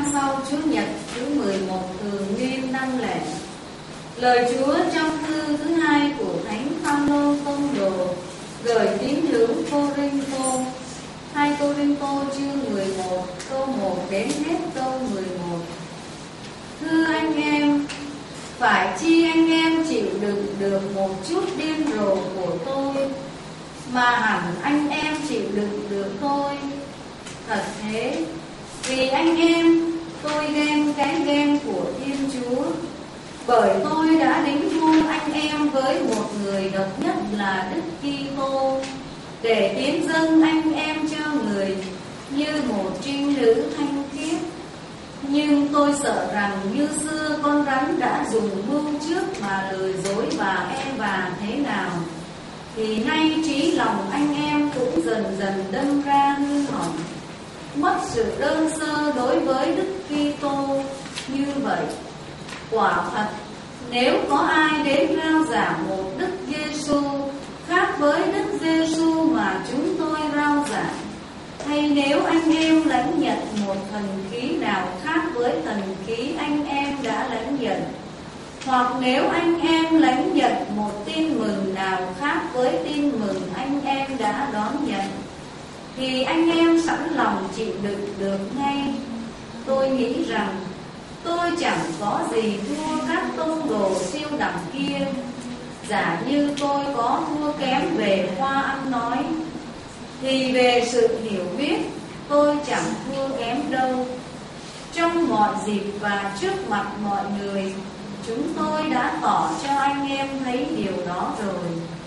sau Chúa Nhật thứ 11 thường niên đăng lễ. Lời Chúa trong thư thứ 2 của Thánh Phaolô tông đồ gửi tín hữu Cô-rinh-tô. 2 Cô-rinh-tô chương 11 câu 1 đến hết câu 11. Thưa anh em, phải chi anh em chịu đựng được một chút điên rồ của tôi, mà hẳn anh em chịu đựng được tôi. Thật thế, vì anh em, tôi ghen cái ghen của Thiên Chúa, bởi tôi đã đính hôn anh em với một người độc nhất là Đức Kitô, để tiến dâng anh em cho người như một trinh nữ thanh khiết. Nhưng tôi sợ rằng như xưa con rắn đã dùng mưu trước mà lừa dối bà Eva thế nào, thì nay trí lòng anh em cũng dần dần đâm ra hư hỏng, mất sự đơn sơ đối với Đức Kitô như vậy. Quả thật, nếu có ai đến rao giảng một Đức Giêsu khác với Đức Giêsu mà chúng tôi rao giảng, hay nếu anh em lãnh nhận một thần khí nào khác với thần khí anh em đã lãnh nhận, hoặc nếu anh em lãnh nhận một tin mừng nào khác với tin mừng anh em đã đón nhận, thì anh em sẵn lòng chịu đựng được ngay. Tôi nghĩ rằng tôi chẳng có gì thua các tông đồ siêu đẳng kia, giả như tôi có thua kém về khoa ăn nói, thì về sự hiểu biết tôi chẳng thua kém đâu. Trong mọi dịp và trước mặt mọi người, chúng tôi đã tỏ cho anh em thấy điều đó rồi.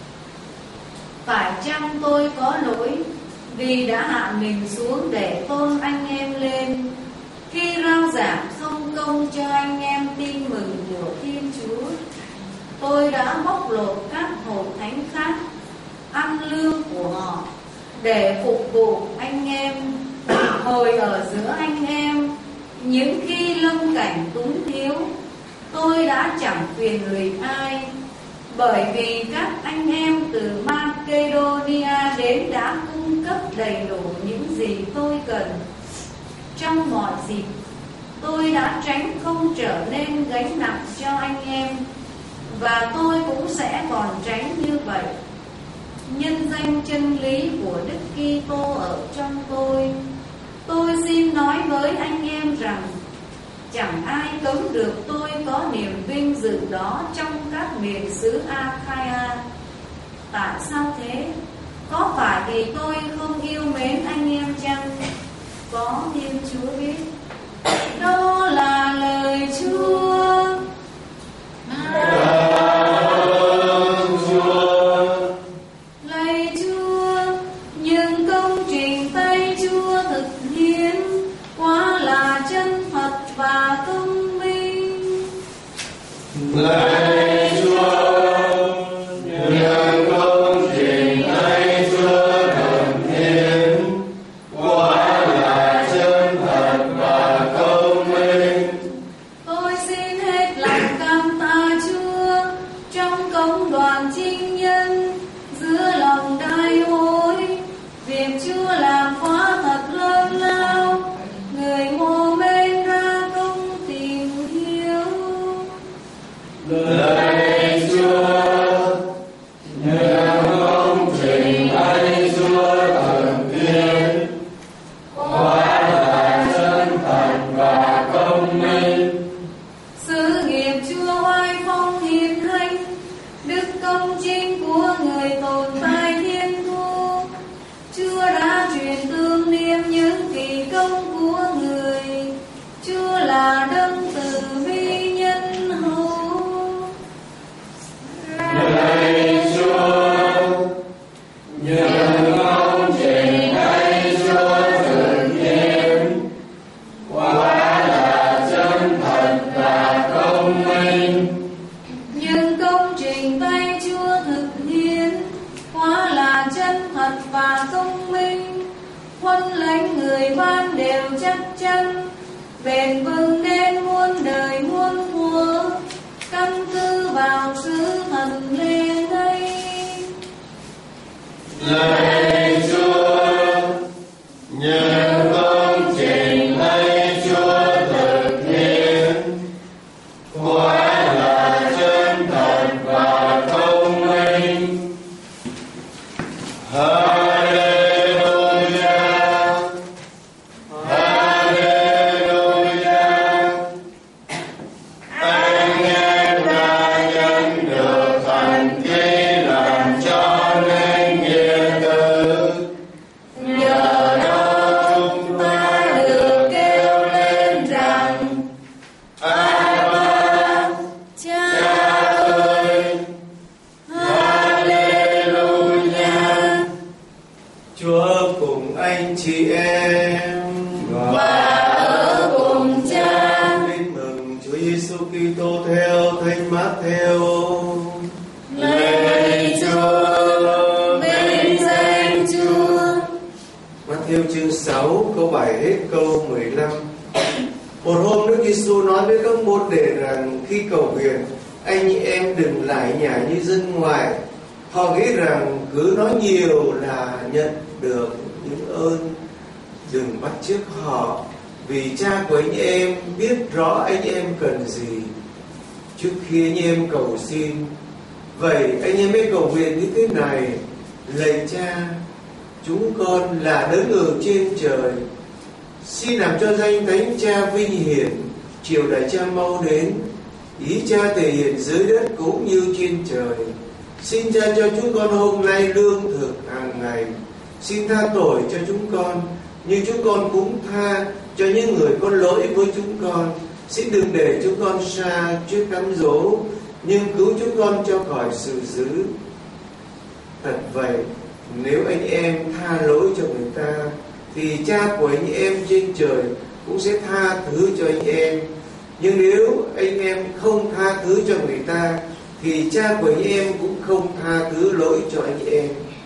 Phải chăng tôi có lỗi vì đã hạ mình xuống để tôn anh em lên, khi rao giảng không công cho anh em tin mừng của Thiên Chúa? Tôi đã bóc lột các hội thánh khác, ăn lương của họ để phục vụ anh em. Hồi ở giữa anh em, những khi lâm cảnh túng thiếu, tôi đã chẳng phiền lụy ai, bởi vì các anh em từ Macedonia đến đã cung cấp đầy đủ những gì tôi cần. Trong mọi dịp, tôi đã tránh không trở nên gánh nặng cho anh em, và tôi cũng sẽ còn tránh như vậy. Nhân danh chân lý của Đức Kitô ở trong tôi xin nói với anh em rằng chẳng ai cấm được tôi có niềm vinh dự đó trong các miền xứ Achaia. Tại sao thế? Có phải vì tôi không yêu mến anh em chăng? Có Thiên Chúa biết. Đó là lời Chúa. Lạy Chúa, những công trình tay Chúa thực hiện quá là chân thật và công minh. Lạy Chúa, những công trình tay Chúa thực hiện quá là chân thật và công minh. Tôi xin hết lòng cảm tạ Chúa trong công đoàn chinh nhân giữa lòng đại hội. Việc Chúa làm quá thật lớn lao, người mồ men ra công tìm hiểu. Lạy Chúa, những công trình tay Chúa thực hiện quá là chân thật và công minh. Sự nghiệp Chúa oai phong hiền hách, đức công chính của người tồn tại thiên thu. Chúa đã truyền tương niệm những kỳ công của người. Chúa là đấng từ bi nhân hậu. Lạy Chúa, những công trình tay Chúa thực hiện quá là chân thật và công minh. Nhưng công trình tay Chúa thực hiện quá là chân thật và công minh. Huân lãnh người ban đều chắc chắn, bền vững đến muôn đời muôn thuở, căn cứ vào sứ thần lê đây. Lạy Chúa, những công trình tay Chúa Matthew. Lạy Chúa, vinh danh Chúa. Matthew chương 6 câu 7 hết câu 15. Một hôm Đức Giêsu nói với các môn đệ rằng khi cầu nguyện, anh em đừng lải nhải như dân ngoài. Họ nghĩ rằng cứ nói nhiều là nhận được những ơn. Đừng bắt chước họ, vì Cha của anh em biết rõ anh em cần gì trước khi anh em cầu xin. Vậy anh em mới cầu nguyện như thế này: lạy Cha, chúng con là đấng ở trên trời, xin làm cho danh Thánh Cha vinh hiển, triều đại Cha mau đến, ý Cha thể hiện dưới đất cũng như trên trời. Xin Cha cho chúng con hôm nay lương thực hàng ngày. Xin tha tội cho chúng con như chúng con cũng tha cho những người có lỗi với chúng con. Xin đừng để chúng con sa trước cám dỗ, nhưng cứu chúng con cho khỏi sự dữ. Thật vậy, nếu anh em tha lỗi cho người ta, thì Cha của anh em trên trời cũng sẽ tha thứ cho anh em. Nhưng nếu anh em không tha thứ cho người ta, thì Cha của anh em cũng không tha thứ lỗi cho anh em.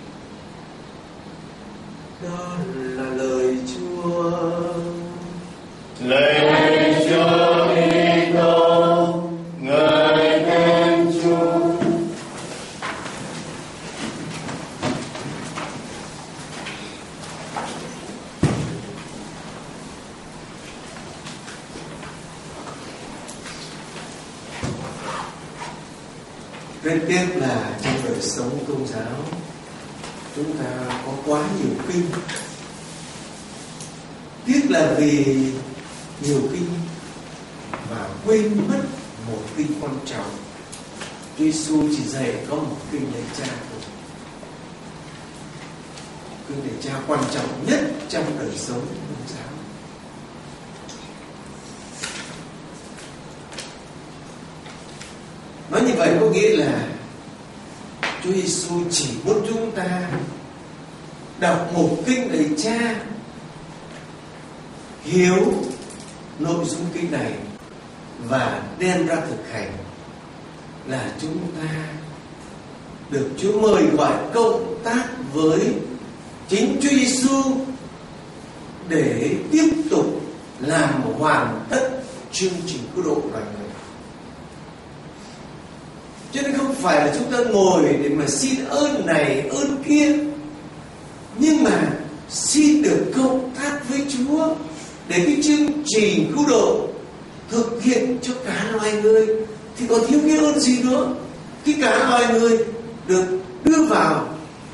Đó là lời Chúa. Lạy Chúa Kitô, ngợi khen Chúa. Rất tiếc là trong đời sống Công giáo chúng ta có quá nhiều kinh. Tiếc là vì nhiều kinh mà quên mất một kinh quan trọng. Chúa Giêsu chỉ dạy có một kinh lạy Cha thôi. Kinh lạy Cha quan trọng nhất trong đời sống Công giáo. Nói như vậy có nghĩa là Chúa Giêsu chỉ muốn chúng ta đọc một kinh lạy Cha, hiểu nội dung kinh này và đem ra thực hành, là chúng ta được Chúa mời gọi cộng tác với chính Chúa Giêsu để tiếp tục làm hoàn tất chương trình cứu độ loài người. Cho nên không phải là chúng ta ngồi để mà xin ơn này ơn kia, nhưng mà xin được cộng tác với Chúa để cái chương trình cứu độ thực hiện cho cả loài người. Thì còn thiếu cái ơn gì nữa? Khi cả loài người được đưa vào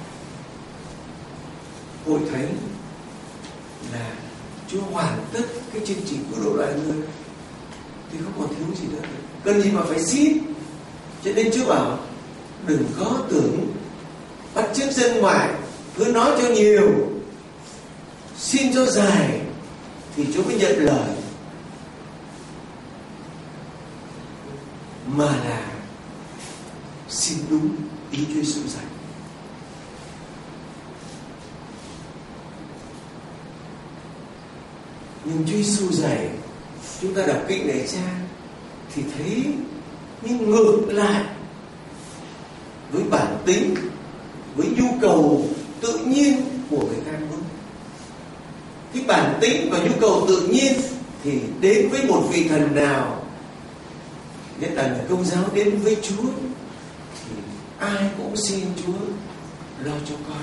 hội thánh là Chúa hoàn tất cái chương trình cứu độ loài người, thì không còn thiếu gì nữa. Cần gì mà phải xin. Cho nên Chúa bảo đừng có tưởng bắt chước dân ngoài, cứ nói cho nhiều, xin cho dài thì Chúa mới nhận lời, mà là xin đúng ý Chúa Giêsu dạy. Nhưng Chúa Giêsu dạy chúng ta đọc kinh lạy Cha thì thấy nhưng ngược lại với bản tính, với nhu cầu tự nhiên của người ta muốn. Cái bản tính và nhu cầu tự nhiên thì đến với một vị thần nào, nhất là người Công giáo đến với Chúa, thì ai cũng xin Chúa lo cho con.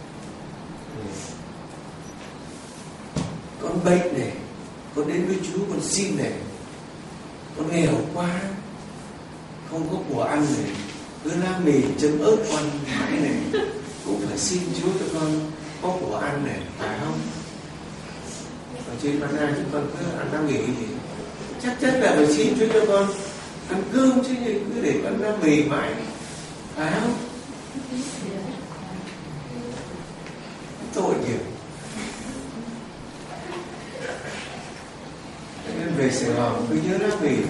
Con bệnh này, con đến với Chúa con xin này. Con nghèo quá, không có của ăn này, cứ lá mì chấm ớt con mãi này, cũng phải xin Chúa cho con có của ăn này, phải không? Ở trên ban ngày chúng con cứ ăn lá mì thì chắc chắn là phải xin Chúa cho con ăn cơm, chứ cứ để ăn lá mì mãi, phải không? Tội nghiệp. Nên về Sài Gòn cứ nhớ lá mì.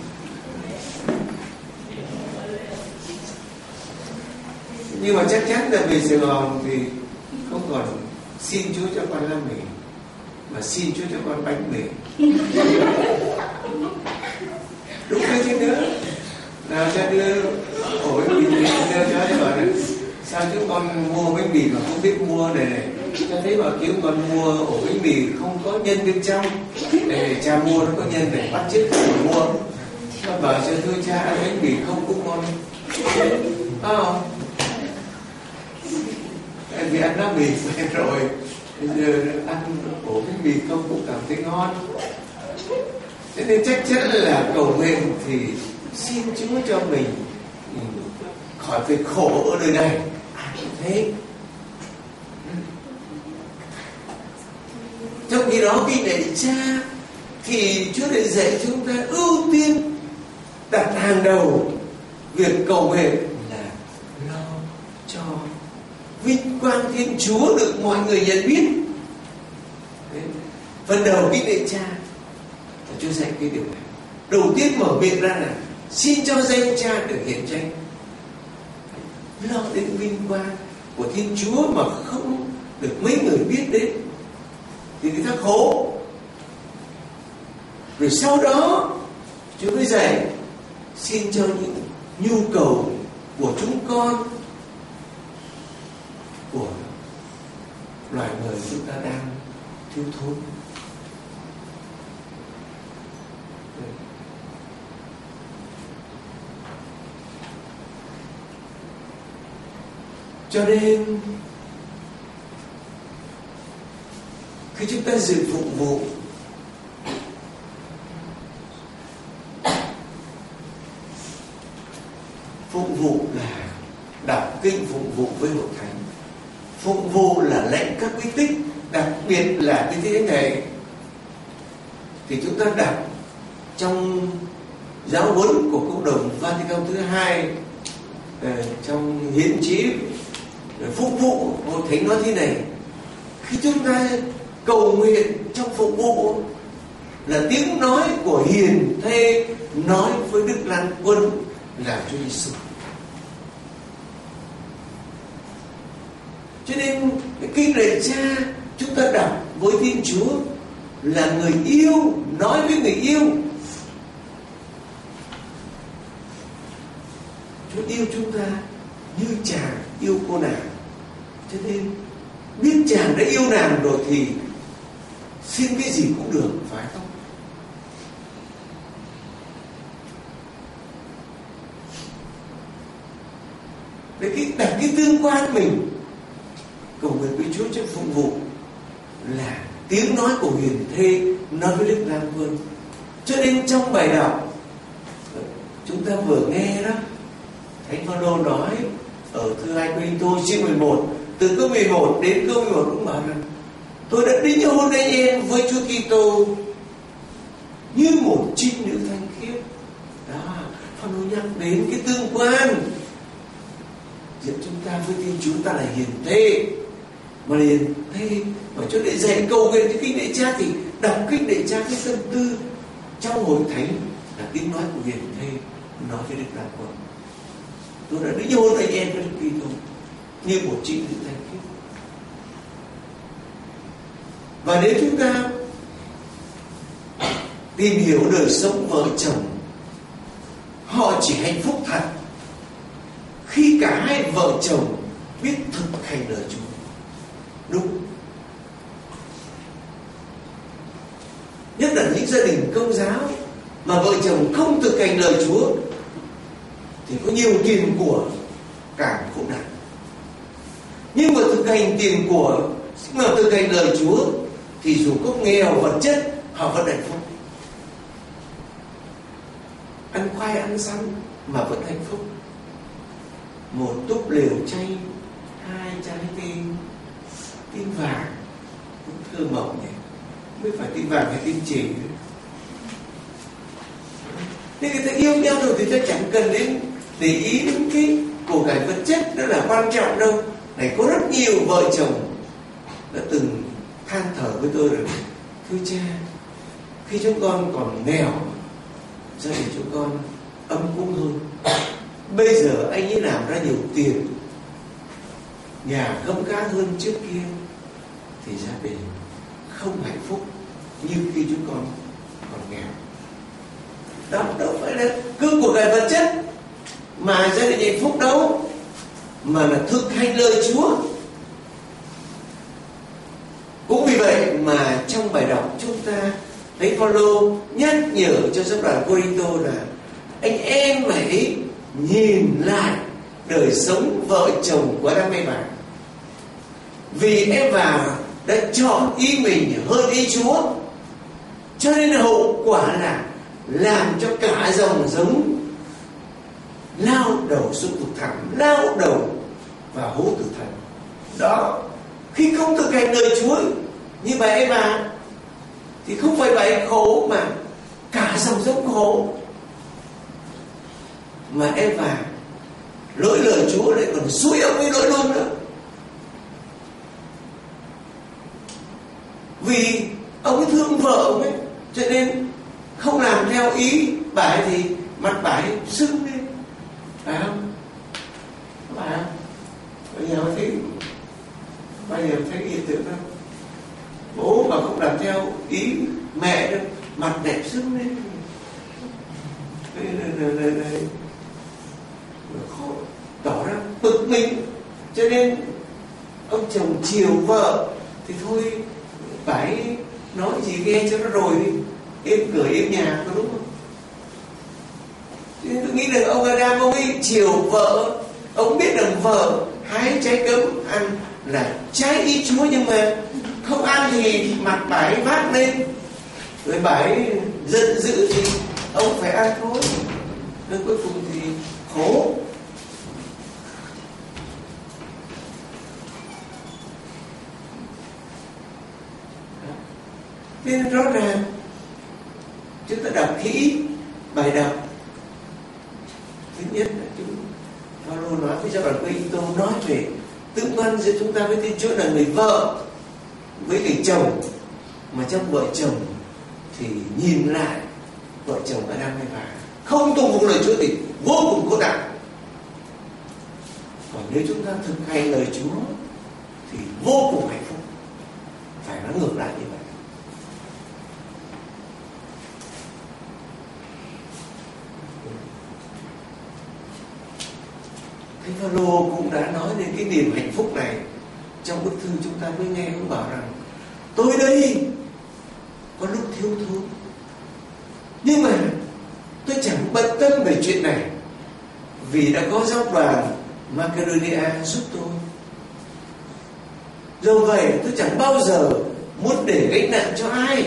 Nhưng mà chắc chắn là về Sài Gòn thì không còn xin Chúa cho con lá mì, mà xin Chúa cho con bánh mì. Đúng thế chứ nữa. Nào cho con mua bánh mì mà không biết mua này, cha thấy bà kêu con mua ổ bánh mì không có nhân bên trong, để cha mua nó có nhân để bắt chước để mua. Con bảo cho thưa cha ăn bánh mì không cũng ngon, không? Vì ăn nó mì quen rồi, bây giờ ăn ổ bánh mì không cũng cảm thấy ngon. Cho nên chắc chắn là cầu nguyện thì xin Chúa cho mình khỏi phải khổ ở đời này. Thế trong khi đó khi lạy Cha thì Chúa lại dạy chúng ta ưu tiên đặt hàng đầu việc cầu nguyện là lo cho vinh quang Thiên Chúa được mọi người nhận biết. Phần đầu khi lạy Cha Chúa dạy cái điều này. Đầu tiên mở miệng ra là xin cho danh Cha được hiển danh. Lo đến vinh quang của Thiên Chúa mà không được mấy người biết đến thì người ta khổ. Rồi sau đó Chúa mới dạy xin cho những nhu cầu của chúng con, của loài người chúng ta đang thiếu thốn. Cho nên khi chúng ta dự phụng vụ là đọc kinh phụng vụ với hội thánh, phụng vụ là lệnh các bí tích, đặc biệt là cái thế này thì chúng ta đọc trong giáo huấn của cộng đồng Vatican thứ 2, trong hiến chí phục vụ hội thánh nói thế này: khi chúng ta cầu nguyện trong phục vụ là tiếng nói của hiền thê nói với Đức Lan Quân là Chúa Giêsu. Cho nên cái kinh lạy Cha chúng ta đọc với Thiên Chúa là người yêu nói với người yêu. Chúa yêu chúng ta như chàng yêu cô nàng. Cho nên biết chàng đã yêu nàng rồi thì xin cái gì cũng được, phải không? Để đặt cái tương quan mình cầu nguyện với Chúa trong phục vụ là tiếng nói của hiền thê nói với Đức Lam Vương. Cho nên trong bài đọc chúng ta vừa nghe đó, Thánh Phaolô nói ở thư 2 Cô-rinh-tô chương 11, từ câu 11 đến câu 11 cũng bảo rằng tôi đã đính hôn anh em với Chúa Kitô như một trinh nữ thanh khiết. Đó, Phaolô nhắc đến cái tương quan giữa chúng ta với Thiên Chúa. Ta là hiền thê, mà hiền thê mà Chúa để dạy cầu nguyện cho kinh lạy Cha thì đọc kinh lạy Cha cái tâm tư trong hội thánh là tiếng nói của hiền thê nói với Đức Lam Quân. Tôi đã đính hôn anh em với Đức Kitô như một trinh nữ thanh khiết. Và nếu chúng ta tìm hiểu đời sống vợ chồng, họ chỉ hạnh phúc thật khi cả hai vợ chồng biết thực hành lời Chúa đúng. Nhất là những gia đình Công giáo mà vợ chồng không thực hành lời Chúa thì có nhiều tiền của càng khổ nạn. Nhưng mà thực hành tiền của, mà thực hành lời Chúa thì dù có nghèo vật chất họ vẫn hạnh phúc. Ăn khoai ăn sắn mà vẫn hạnh phúc. Một túp lều chay, 2 trái tim vàng cũng thơ mộng nhỉ, mới phải tim vàng hay tim chỉ. Thế người ta yêu nhau rồi thì ta chẳng cần đến để ý đến cái của cải vật chất đó là quan trọng đâu. Này có rất nhiều vợ chồng đã từng than thở với tôi rồi: thưa Cha, khi chúng con còn nghèo, gia đình chúng con ấm cúng hơn. Bây giờ anh ấy làm ra nhiều tiền, nhà khấm khá hơn trước kia, thì gia đình không hạnh phúc như khi chúng con còn nghèo. Đó đâu phải là cứ của cải vật chất mà gia đình hạnh phúc đâu. mà là thực hành lời Chúa. Cũng vì vậy mà trong bài đọc chúng ta thấy Phaolô nhắc nhở cho giáo đoàn Cô-rinh-tô là anh em hãy nhìn lại đời sống vợ chồng của Adam Eva. Vì Eva đã chọn ý mình hơn ý Chúa, cho nên hậu quả là làm cho cả dòng giống lao đầu xuống vực thẳm, lao đầu vào hố tử thần. Đó, khi không thực hành lời Chúa như bà Eva thì không phải bà ấy khổ mà cả dòng giống khổ. Mà Eva lỗi lời Chúa lại còn xúi ông ấy lỗi luôn nữa. Vì ông ấy thương vợ ông ấy, cho nên không làm theo ý bà ấy thì mặt bà ấy sưng lên, phải không? Phải không? Bây giờ thấy hiện tượng đâu. Bố mà không làm theo ý mẹ đâu, mặt đẹp sưng lên. Đây. Khó, tỏ ra bực mình. Cho nên ông chồng chiều vợ thì thôi bà ấy nói gì nghe cho nó rồi đi, êm cửa êm nhà, có đúng không? Tôi nghĩ rằng ông Adam ông ấy chiều vợ, ông biết rằng vợ hái trái cấm ăn là trái ý Chúa, nhưng mà không ăn thì mặt bà ấy vác lên, rồi bà ấy giận dữ thì ông phải ăn thôi. Nên cuối cùng thì khổ. Nên rõ ràng chúng ta đọc kỹ bài đọc. Thứ nhất là Phaolô nói với giáo đoàn Cô-rinh-tô, nói về tương quan giữa chúng ta với Thiên Chúa là người vợ với người chồng. Mà trong vợ chồng thì nhìn lại vợ chồng Adam hay Eva không tuân phục lời Chúa thì vô cùng khổ nạn. Còn nếu chúng ta thực hành lời Chúa thì vô cùng hạnh phúc. Phải nói ngược lại như vậy. Thánh Phaolô cũng đã nói đến cái niềm hạnh phúc này trong bức thư chúng ta mới nghe. Ông bảo rằng tôi đây có lúc thiếu thốn, nhưng mà tôi chẳng bận tâm về chuyện này, vì đã có giáo đoàn Macedonia giúp tôi. Do vậy tôi chẳng bao giờ muốn để gánh nặng cho ai.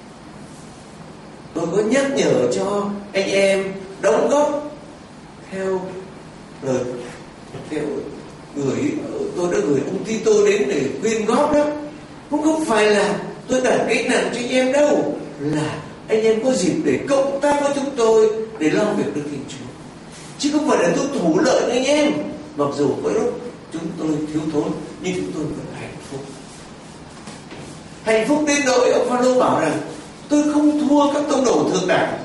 Tôi có nhắc nhở cho anh em đóng góp theo lời, theo tôi đã gửi ông Tito đến để quyên góp đó. Cũng không phải là tôi đặt gánh nặng cho anh em đâu, là anh em có dịp để cộng tác với chúng tôi để lo việc Đức Thiên Chúa, chứ không phải là tôi thủ lợi với anh em. Mặc dù có lúc chúng tôi thiếu thốn, nhưng chúng tôi vẫn hạnh phúc. Hạnh phúc đến nỗi ông Phaolô bảo rằng tôi không thua các tông đồ thượng đẳng.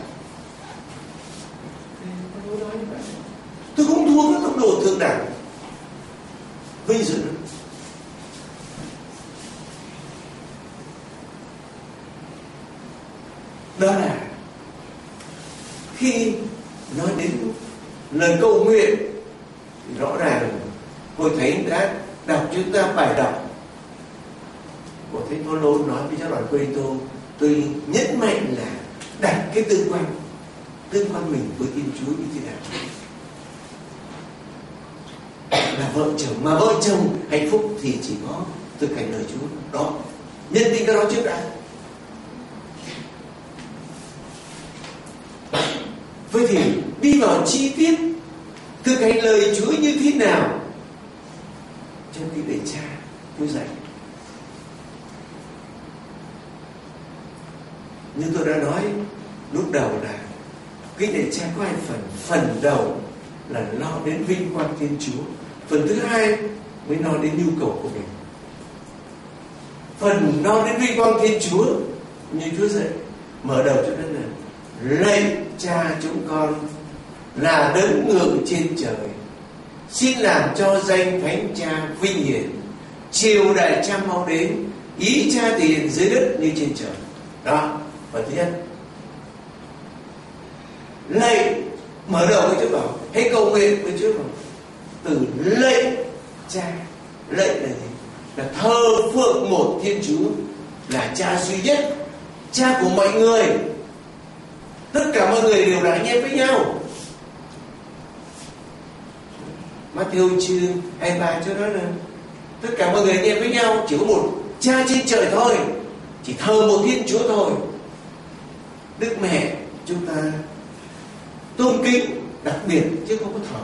Tôi không thua các tông đồ thượng đẳng. Bây giờ đó là khi nói đến lời cầu nguyện thì rõ ràng Hội Thánh đã đọc chúng ta bài đọc của Thánh Phaolô nói với giáo đoàn Cô-rinh-tô. Tôi nhấn mạnh là đặt cái tương quan mình với Thiên Chúa như thế nào, là vợ chồng. Mà vợ chồng hạnh phúc thì chỉ có thực hành lời Chúa. Đó, nhận định cái đó trước đã. Vậy thì đi vào chi tiết thực hành lời Chúa như thế nào trong khi để cha tôi dạy. Như tôi đã nói lúc đầu là cái để cha có hai phần. Phần đầu là lo đến vinh quang Thiên Chúa. Phần thứ hai mới nói đến nhu cầu của mình. Phần nói đến vinh quang Thiên Chúa như Chúa dạy mở đầu cho nên là lạy Cha chúng con là đấng ngự trên trời, xin làm cho danh Thánh Cha vinh hiển. Triều đại Cha mau đến, ý Cha thể hiện dưới đất như trên trời. Đó, phần thứ nhất. Lạy mở đầu với Chúa bảo hãy cầu nguyện với Chúa bảo từ lạy Cha. Lạy là gì? Là thờ phượng một Thiên Chúa, là Cha duy nhất, Cha của mọi người. Tất cả mọi người đều là anh em với nhau. Matthew chương 23 cho đó là tất cả mọi người anh em với nhau, chỉ có một Cha trên trời thôi, chỉ thờ một Thiên Chúa thôi. Đức Mẹ chúng ta tôn kính đặc biệt chứ không có thờ,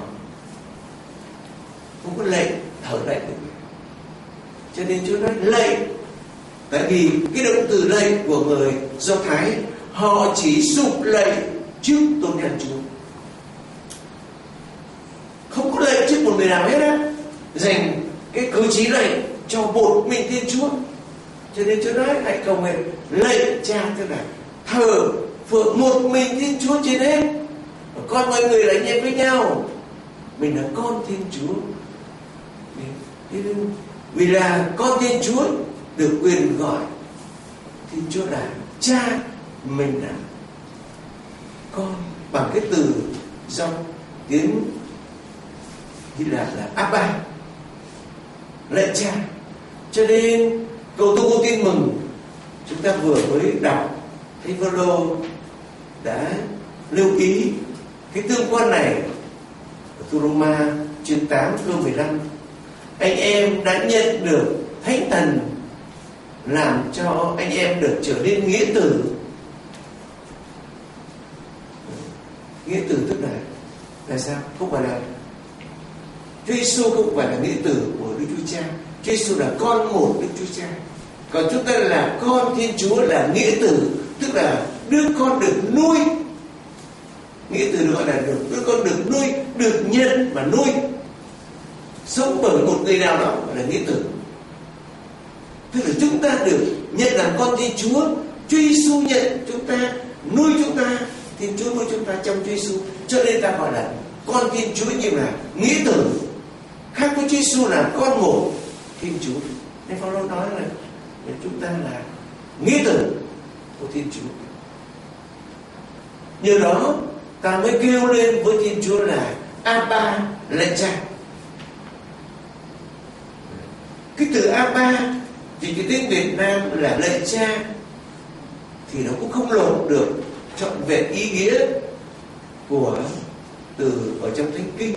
không có lạy, thờ lạy Đức Mẹ. Cho nên Chúa nói lạy, tại vì cái động từ lạy của người Do Thái, họ chỉ sụp lạy trước tôn nhân Chúa, không có lạy trước một người nào hết á, dành cái cử chỉ lạy cho một mình Thiên Chúa. Cho nên Chúa nói hãy cầu nguyện lạy Cha, tức là thờ phượng một mình Thiên Chúa trên hết. Con mọi người là anh em với nhau, mình là con Thiên Chúa. Vì là con Thiên Chúa được quyền gọi Thiên Chúa là Cha, mình là con bằng cái từ trong tiếng Hy Lạp là Abba, lạy Cha. Cho nên cầu tôi có tin mừng chúng ta vừa mới đọc, Thánh Phaolô đã lưu ý cái tương quan này ở Thư Roma chương 8 câu 15. Anh em đã nhận được Thánh Thần làm cho anh em được trở nên nghĩa tử. Nghĩa tử tức là sao? Không phải là Chúa Giêsu không phải là nghĩa tử của Đức Chúa Cha. Chúa Giêsu là con một Đức Chúa Cha. Còn chúng ta là con Thiên Chúa là nghĩa tử, tức là đứa con được nuôi. Nghĩa tử được gọi là đứa con được nuôi, được nhận và nuôi, sống bởi một người nào đó gọi là nghĩa tử. Tức là chúng ta được nhận làm con Thiên Chúa. Chúa Giêsu nhận chúng ta, nuôi chúng ta, Thiên Chúa nuôi chúng ta trong Chúa Giêsu. Cho nên ta gọi là con Thiên Chúa như là nghĩa tử, khác với Chúa Giêsu là con một Thiên Chúa. Nên Phaolô nói là chúng ta là nghĩa tử của Thiên Chúa. Nhờ đó ta mới kêu lên với Thiên Chúa là Abba, lạy Cha. Cái từ Abba vì cái tiếng Việt Nam là lạy Cha thì nó cũng không lột được trọn vẹn ý nghĩa của từ ở trong Thánh Kinh.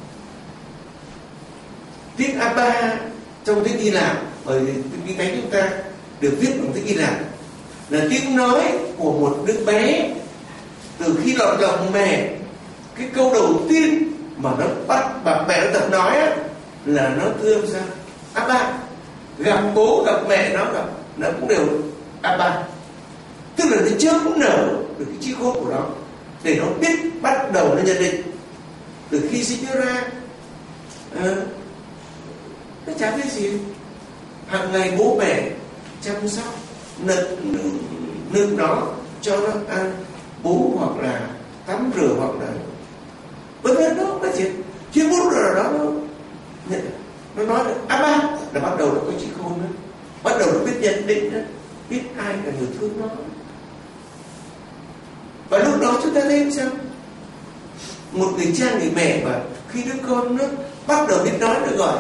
Tiếng Abba trong tiếng Hy Lạp, bởi vì Kinh Thánh chúng ta được viết bằng tiếng Hy Lạp, là tiếng nói của một đứa bé từ khi lọt lòng mẹ. Cái câu đầu tiên mà nó bắt bà mẹ nó tập nói á, là nó thưa sao? Abba. Gặp bố gặp mẹ nó cũng đều Abba. Tức là nó chưa cũng nở được cái trí khôn của nó để nó biết bắt đầu nó nhận định. Từ khi sinh ra nó chả biết gì, hàng ngày bố mẹ chăm sóc nựng nó cho nó ăn bú hoặc là tắm rửa hoặc là vân vân. Nó chỉ muốn rồi đó nó nói là Abba là bắt đầu nó có trí khôn đó, bắt đầu nó biết nhận định đó, biết ai là người thương nó. Và lúc đó chúng ta thấy sao? Một người cha người mẹ mà khi đứa con nó bắt đầu biết nói, nó gọi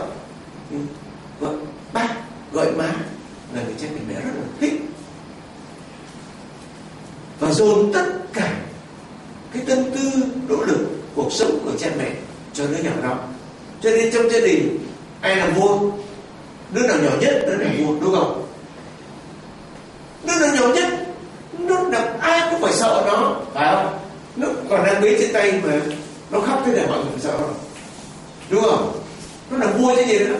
ba, gọi má, là người cha người mẹ rất là thích và dồn tất cả cái tâm tư nỗ lực cuộc sống của cha mẹ cho đứa nhỏ đó. Cho nên trong gia đình ai làm vua, đứa nào nhỏ nhất đứa làm vua, đúng không? Đứa nào nhỏ nhất nó làm ai cũng phải sợ nó, phải không? Nó còn đang bế trên tay mà nó khóc thế này mọi người phải sợ nó, đúng không? Nó làm vua chứ gì nữa.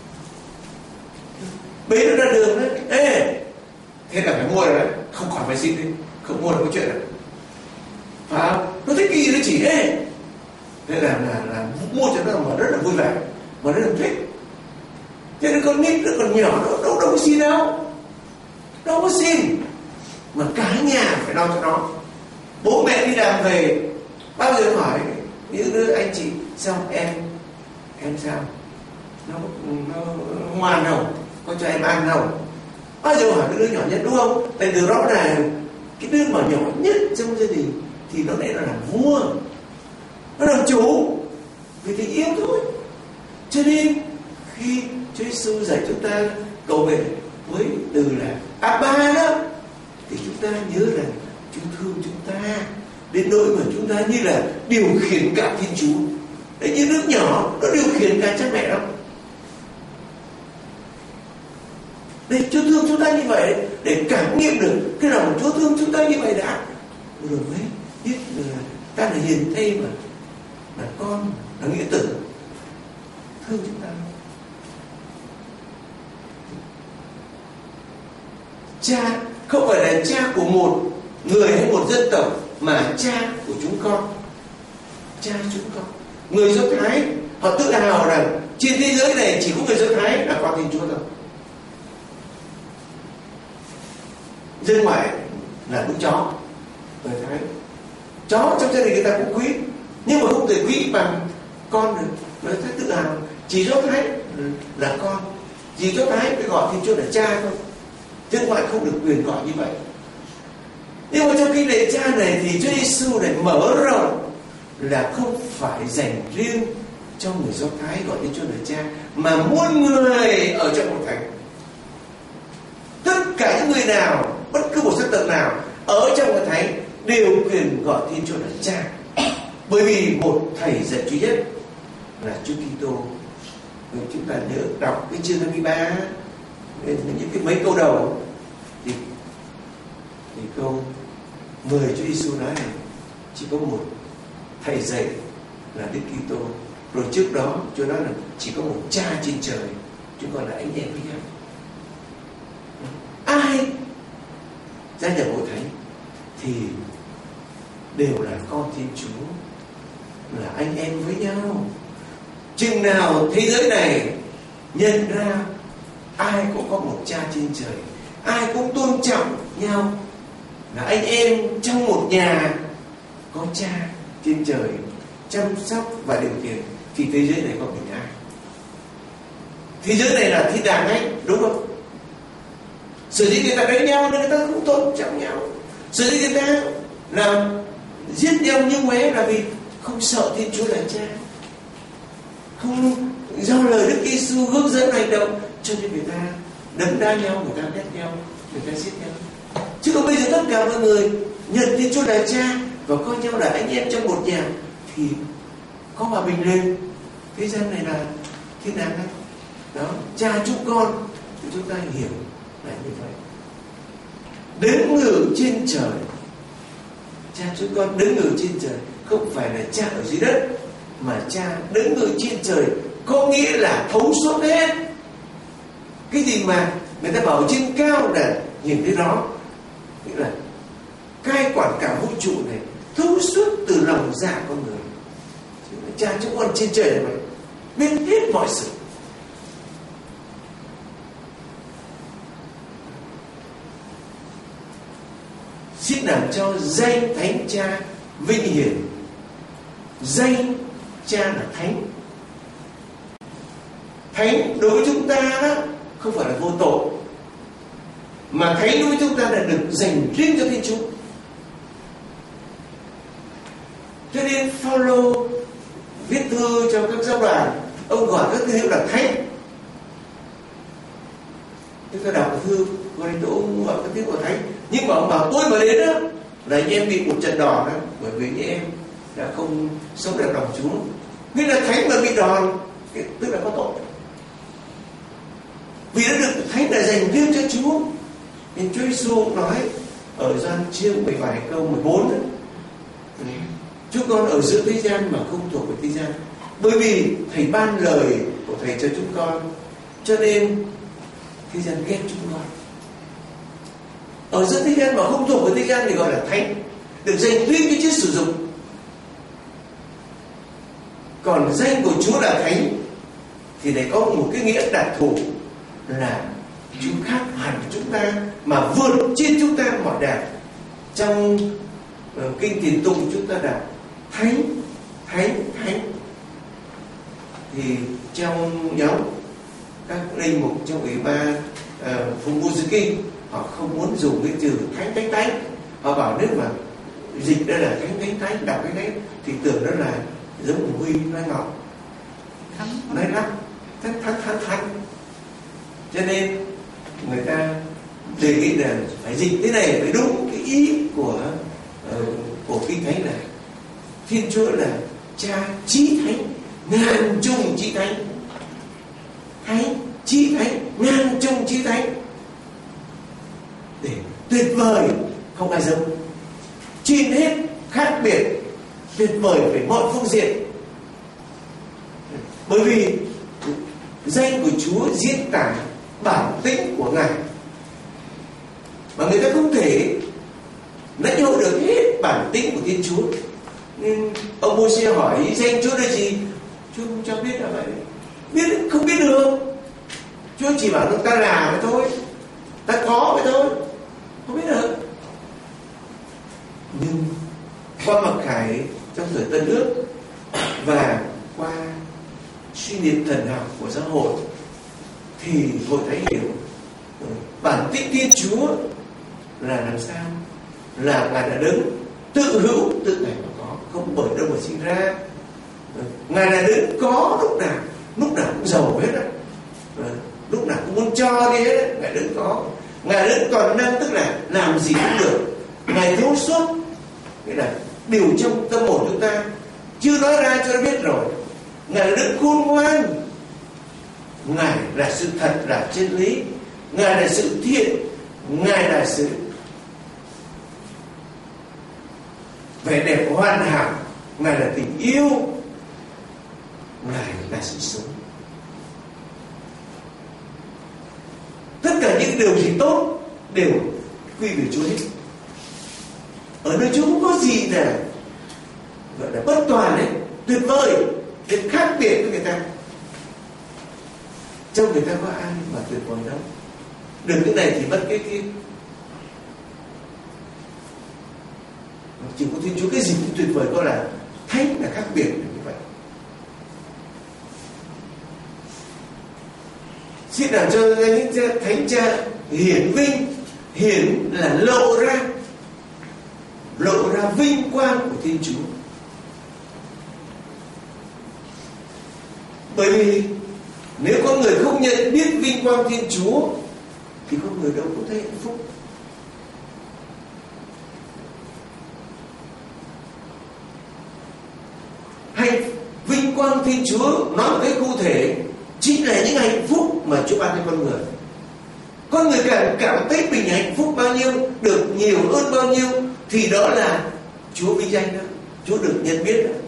Bế nó ra đường đấy, ê, thế là phải mua rồi đấy, không còn phải xin đi, không mua là có chuyện đấy, phải không? Nó thích gì nó chỉ ê, thế là mua cho nó mà rất là vui vẻ, mà rất là thích. Cho nên con nít nó còn nhỏ, nó đâu có xin đâu có xin, mà cả nhà phải lo cho nó. Bố mẹ đi làm về bao giờ hỏi những đứa anh chị sao em sao, nó ngoan không, có cho em ăn không, bao giờ hỏi cái đứa nhỏ nhất, đúng không? Tại từ đó là cái đứa mà nhỏ nhất trong gia đình thì nó lại là làm vua, nó làm chủ vì tình yêu thôi. Cho nên khi Chúa Giêsu dạy chúng ta cầu nguyện với từ là Abba đó, thì chúng ta nhớ rằng Chúa thương chúng ta đến nỗi mà chúng ta như là điều khiển cả Thiên Chúa. Đấy, như nước nhỏ nó điều khiển cả cha mẹ đó. Để Chúa thương chúng ta như vậy, để cảm nghiệm được cái lòng Chúa thương chúng ta như vậy đã, rồi mới biết là ta là hiền thê mà là con, là nghĩa tử thương chúng ta. Cha không phải là cha của một người hay một dân tộc, mà cha của chúng con. Cha chúng con. Người Do Thái họ tự hào rằng trên thế giới này chỉ có người Do Thái là con Thiên Chúa thôi. Dân ngoại là con chó. Người Thái chó trong gia đình người ta cũng quý, nhưng mà không thể quý bằng con được. Người Thái tự hào chỉ Do Thái là con, chỉ Do Thái phải gọi Thiên Chúa là cha thôi. Dân ngoại không được quyền gọi như vậy. Nhưng mà trong kinh lễ cha này thì Chúa Giêsu này mở rộng là không phải dành riêng cho người Do Thái gọi Thiên Chúa là cha, mà muôn người ở trong một thành. Tất cả những người nào, bất cứ một dân tộc nào ở trong một thành đều quyền gọi Thiên Chúa là cha, bởi vì một thầy dạy duy nhất là Chúa Kitô. Chúng ta nhớ đọc cái chương 23, những cái mấy câu đầu thì câu 10 Chúa Giêsu nói này, chỉ có một thầy dạy là Đức Kitô. Rồi trước đó Chúa nói là chỉ có một cha trên trời, chúng con là anh em với nhau. Ai gia nhập hội thánh thì đều là con Thiên Chúa, là anh em với nhau. Chừng nào thế giới này nhận ra ai cũng có một cha trên trời, ai cũng tôn trọng nhau, là anh em trong một nhà có cha trên trời chăm sóc và điều khiển, thì thế giới này có bình an. Thế giới này là thiên đàng ấy, đúng không? Sở dĩ người ta đánh nhau nên người ta không tôn trọng nhau. Sở dĩ người ta làm giết nhau như thế là vì không sợ Thiên Chúa là cha, không do lời Đức Giêsu hướng dẫn hành động, cho nên người ta đấm đá nhau, người ta ghét nhau, người ta giết nhau. Chứ còn bây giờ tất cả mọi người nhận Thiên Chúa là cha và coi nhau là anh em trong một nhà thì có hòa bình lên. Thế gian này là thiên đàng đấy. Đó, cha chúng con thì chúng ta hiểu là như vậy. Đứng ngự trên trời, cha chúng con đứng ngự trên trời, không phải là cha ở dưới đất, mà cha đứng ngự trên trời có nghĩa là thấu suốt hết. Cái gì mà người ta bảo trên cao là nhìn thấy rõ, nghĩa là cai quản cả vũ trụ này, thấu suốt từ lòng dạ con người. Cha chúng con trên trời này biết hết mọi sự. Xin làm cho danh Thánh Cha vinh hiển. Danh cha là thánh. Thánh đối với chúng ta đó không phải là vô tội, mà thánh đối với chúng ta là được dành riêng cho Thiên Chúa. Cho nên Phaolô viết thư cho các giáo đoàn, ông gọi các tín hữu là thánh. Chúng ta đọc thư Cô-rinh-tô, ông gọi các tín hữu là thánh. Nhưng mà ông bảo tôi mà đến đó là anh em bị một trận đòn đó, bởi vì anh em đã không sống đẹp lòng Chúa. Nghĩa là thánh mà bị đòn tức là có tội, vì đã được thánh là dành riêng cho Chúa. Nên Chúa Giêsu nói ở Gioan chương 17 câu 14 đó, chúng con ở giữa thế gian mà không thuộc về thế gian, bởi vì thầy ban lời của thầy cho chúng con, cho nên thế gian ghét chúng con. Ở giữa thế gian mà không thuộc về thế gian thì gọi là thánh, được dành riêng cho Chúa sử dụng. Còn danh của Chúa là thánh thì để có một cái nghĩa đặc thù là Chúa khác hẳn chúng ta, mà vượt trên chúng ta mọi đảng. Trong kinh Tiền Tụng chúng ta đọc thánh, thánh, thánh. Thì trong nhóm các linh mục trong ủy ban Phùng Buzuki, họ không muốn dùng cái từ thánh, thánh, thánh. Họ bảo nếu mà dịch đây là thánh, thánh, thánh, đọc cái thánh thì tưởng đó là giống của Huy Lai Ngọc. nói lắm, thắng. Cho nên người ta đề nghị là phải dịch thế này phải đúng cái ý của kinh thánh này. Thiên Chúa là Cha chí thánh, ngàn chung chí thánh, thánh chí thánh, ngàn chung chí thánh, để tuyệt vời không ai giống, trên hết, khác biệt, tuyệt vời về mọi phương diện. Bởi vì danh của Chúa diễn tả bản tính của Ngài, mà người ta không thể lãnh hội được hết bản tính của Thiên Chúa. Nên ông Mô-se hỏi danh Chúa là gì, Chúa không cho biết là vậy. Biết không biết được. Chúa chỉ bảo ta là vậy thôi, ta có vậy thôi, không biết được. Nhưng qua mặc khải trong thời Tân Ước và qua suy niệm thần học của giáo hội thì hội thấy hiểu bản tính Thiên Chúa là làm sao, là Ngài đã đứng tự hữu, tự Ngài mà có, không bởi đâu mà sinh ra. Ngài là đứng có lúc nào cũng giàu hết á, lúc nào cũng muốn cho đi hết á. Ngài đứng có, Ngài đứng toàn năng, tức là làm gì cũng được. Ngài thấu suốt, nghĩa là điều trong tâm hồn chúng ta chưa nói ra cho nó biết rồi. Ngài là đứng khôn ngoan, Ngài là sự thật, là chân lý, Ngài là sự thiện, Ngài là sự vẻ đẹp hoàn hảo, Ngài là tình yêu, Ngài là sự sống. Tất cả những điều gì tốt đều quy về Chúa hết. Ở nơi Chúa không có gì là gọi là bất toàn đấy, tuyệt vời, để khác biệt với người ta. Trong người ta có ai mà tuyệt vời đâu. Được cái này thì mất cái kia. Chỉ có Thiên Chúa cái gì cũng tuyệt vời, có là thánh là khác biệt như vậy. Xin làm cho Thánh Cha hiển vinh. Hiển là lộ ra vinh quang của Thiên Chúa. Bởi vì nếu có người không nhận biết vinh quang Thiên Chúa thì con người đâu có thấy hạnh phúc. Hay vinh quang Thiên Chúa nói một cái cụ thể chính là những hạnh phúc mà Chúa ban cho con người. Con người cảm thấy mình hạnh phúc bao nhiêu, được nhiều hơn bao nhiêu, thì đó là Chúa vinh danh đó, Chúa được nhận biết đó.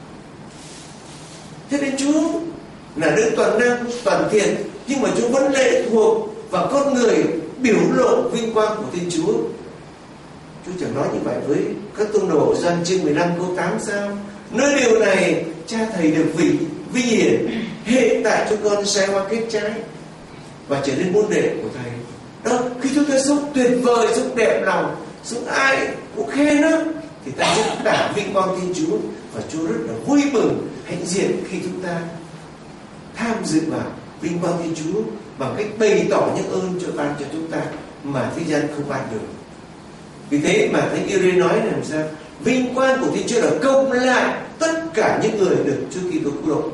Thế nên Chúa là đấng toàn năng, toàn thiện, nhưng mà Chúa vẫn lệ thuộc vào con người biểu lộ vinh quang của Thiên Chúa. Chúa chẳng nói như vậy với các tông đồ Gioan chương 15 câu 8 sao? Nơi điều này Cha Thầy được vinh hiển, hệ tại cho con sai hoa kết trái và trở nên môn đệ của Thầy. Đó, khi chúng ta sống tuyệt vời, sống đẹp lòng, sống ai cũng khen đó, thì ta sẽ tả vinh quang Thiên Chúa, và Chúa rất là vui mừng hãnh diện khi chúng ta tham dự vào vinh quang Thiên Chúa bằng cách bày tỏ những ơn cho ban cho chúng ta mà thế gian không ban được. Vì thế mà Thánh Ire nói là làm sao? Vinh quang của Thiên Chúa là công lại tất cả những người được Chúa Kitô cứu độ.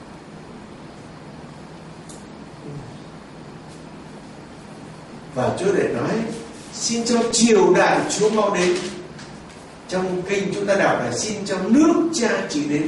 Và Chúa để nói xin cho triều đại Chúa mau đến. Trong kinh chúng ta đọc là xin cho nước Cha chỉ đến.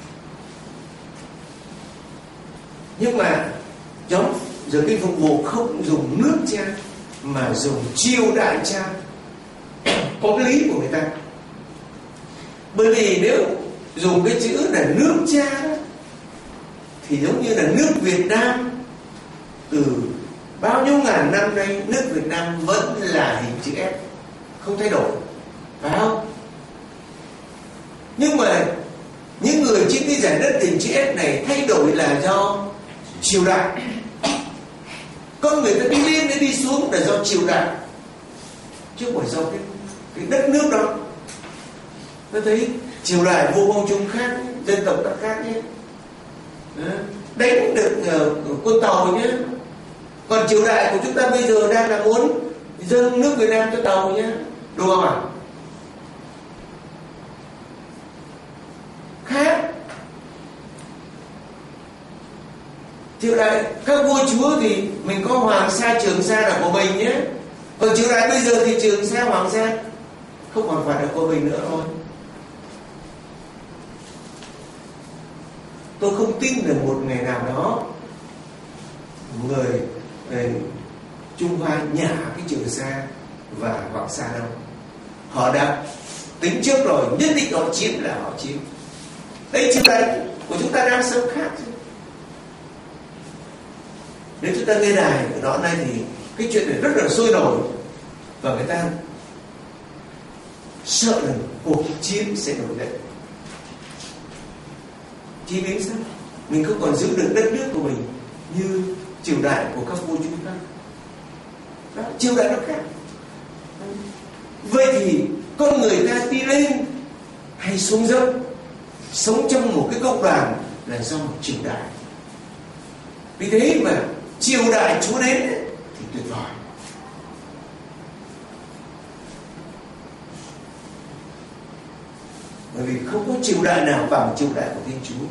Nhưng mà trong giờ kinh phục vụ không dùng nước Cha mà dùng triều đại Cha. Có cái lý của người ta. Bởi vì nếu dùng cái chữ là nước Cha thì giống như là nước Việt Nam, từ bao nhiêu ngàn năm nay nước Việt Nam vẫn là hình chữ S, không thay đổi, phải không? Nhưng mà những người trên cái giải đất hình chữ S này thay đổi là do triều đại. Con người ta đi lên để đi xuống là do triều đại, chứ không phải do cái đất nước đó. Ta thấy triều đại vô công chúng khác, dân tộc các khác nhé, đánh được quân Tàu nhé. Còn triều đại của chúng ta bây giờ đang là muốn dâng nước Việt Nam cho Tàu nhé, đúng không ạ? Khác. Triều đại các vua chúa thì mình có hoàng sa trường sa là của mình nhé. Còn triều đại bây giờ thì trường sa hoàng sa không còn phải là của mình nữa thôi. Tôi không tin là một ngày nào đó người Trung Hoa nhả cái trường sa và hoàng sa đâu. Họ đã tính trước rồi, nhất định họ chiếm là họ chiếm. Đây triều đại của chúng ta đang sống khác. Nếu chúng ta nghe đài của nó nay thì cái chuyện này rất là sôi nổi và người ta sợ là cuộc chiến sẽ nổi lên. Chỉ biết sao mình không còn giữ được đất nước của mình như triều đại của các vua chúa khác. Đó, triều đại nó khác. Vậy thì con người ta đi lên hay xuống dốc, sống trong một cái cộng đoàn là do một triều đại. Vì thế mà triều đại Chúa đến thì tuyệt vời. Bởi vì không có triều đại nào bằng triều đại của Thiên Chúa.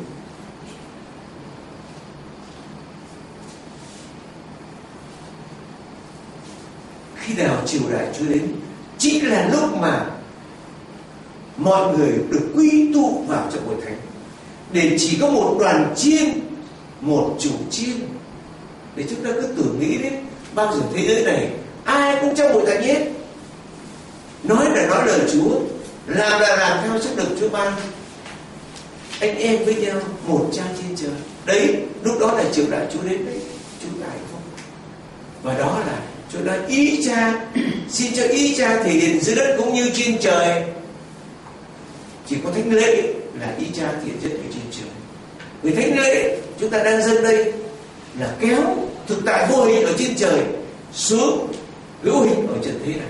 Khi nào triều đại Chúa đến chỉ là lúc mà mọi người được quy tụ vào trong hội thánh, để chỉ có một đoàn chiên, một chủ chiên. Để chúng ta cứ tưởng nghĩ đến bao giờ thế giới này ai cũng trong hội thánh hết, nói là nói lời Chúa, làm là làm theo sức lực Chúa ban, anh em với nhau một cha trên trời. Đấy, lúc đó là triều đại Chúa đến đấy, chúng ta hạnh phúc. Và đó là Chúa nói ý Cha, xin cho ý Cha thể hiện dưới đất cũng như trên trời. Chỉ có thánh lễ là ý Cha thể hiện ở trên trời. Vì thánh lễ chúng ta đang dâng đây là kéo thực tại vô hình ở trên trời xuống hữu hình ở trần thế này.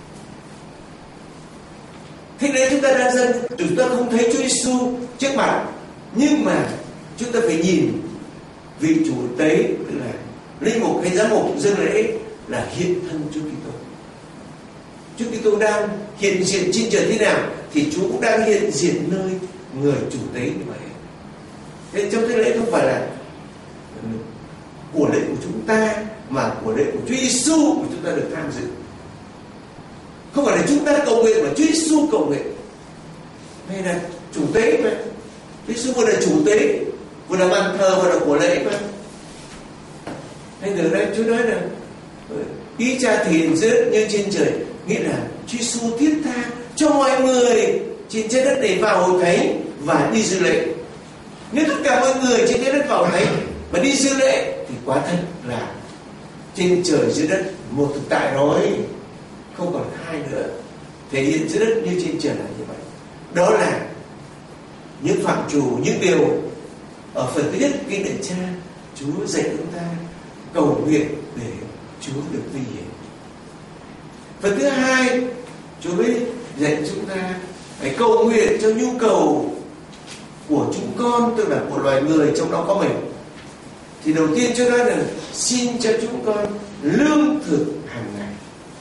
Thánh lễ chúng ta đang dâng, chúng ta không thấy Chúa Giêsu trước mặt, nhưng mà chúng ta phải nhìn vị chủ tế, tức là linh mục hay giám mục dâng lễ là hiện thân Chúa Kitô. Chúa Kitô đang hiện diện trên trời thế nào thì Chúa cũng đang hiện diện nơi người chủ tế như vậy. Thế trong thánh lễ không phải là của lễ của chúng ta, mà của lễ của Chúa Giêsu mà chúng ta được tham dự. Không phải là chúng ta cầu nguyện mà Chúa Giêsu cầu nguyện. Hay là chủ tế mà Chúa Giêsu vừa là chủ tế, vừa là bàn thờ, vừa là của lễ mà. Nên từ đây Chúa nói là ý Cha thể hiện dưới đất như trên trời, nghĩa là Chúa Giêsu thiết tha cho mọi người trên trái đất để vào hội thánh và đi dự lễ. Nếu tất cả mọi người trên trái đất vào hội thánh và đi dự lễ thì quả thật là trên trời dưới đất một thực tại rồi, không còn hai nữa. Thể hiện dưới đất như trên trời là như vậy. Đó là những phạm trù, những điều ở phần thứ nhất kinh điển Cha Chúa dạy chúng ta cầu nguyện để Chúa được vinh hiển. Phần thứ hai, Chúa mới dạy chúng ta phải cầu nguyện cho nhu cầu của chúng con, tức là của loài người, trong đó có mình. Thì đầu tiên Chúa nói là xin cho chúng con lương thực hàng ngày.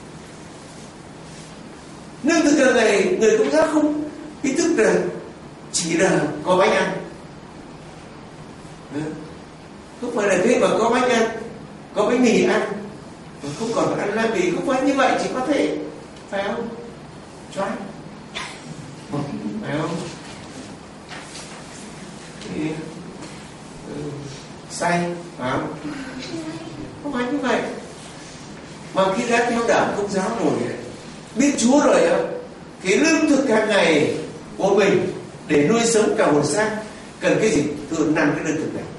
Lương thực hàng ngày người Công giáo không ý thức là chỉ là có bánh ăn. Không phải là thế mà có bánh ăn, có bánh mì ăn, không còn ăn lá mì, không phải như vậy, chỉ có thể, phải không? Choáng, phải không? Thì say, phải không? Không phải như vậy. Mà khi đã theo đạo Công giáo rồi, biết Chúa rồi, cái lương thực hàng ngày của mình để nuôi sống cả hồn xác cần cái gì? Thường nằm cái lương thực này.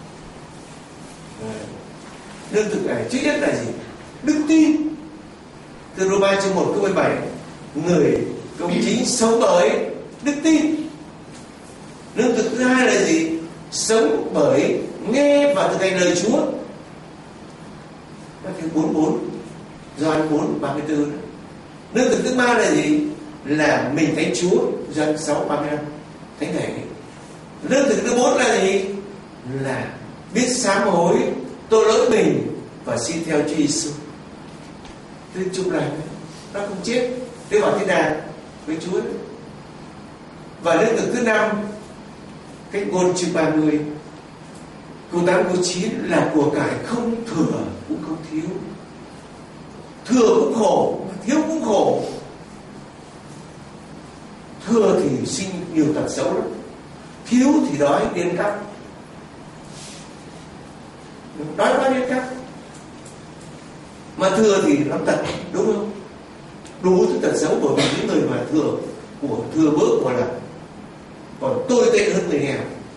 Lương thực này trước nhất là gì? Đức tin. Từ Roma chương 1 câu 17, người công chính sống bởi đức tin. Lương thực thứ hai là gì? Sống bởi nghe và thực hành lời Chúa. Matthew 4:4, Gioan 4:34. Lương thực thứ ba là gì? Là mình thánh Chúa, Gioan 6:35, thánh thể. Lương thực thứ bốn là gì? Là biết sám hối tội lỗi mình và xin theo Chúa Giêsu. Thế chung là nó không chết, thế vào thiên đàng với Chúa. Và lương thực thứ năm, cách Ngôn chương 30 câu 8 câu 9 là của cải không thừa cũng không thiếu. Thừa cũng khổ, thiếu cũng khổ. Thừa thì sinh nhiều tật xấu lắm, thiếu thì đói điên cắp. Đói quá điên cắp. Mà thừa thì nó tật, đúng không? Đủ thứ tật xấu, bởi vì những người mà thừa bớt gọi là còn tồi tệ hơn người nghèo.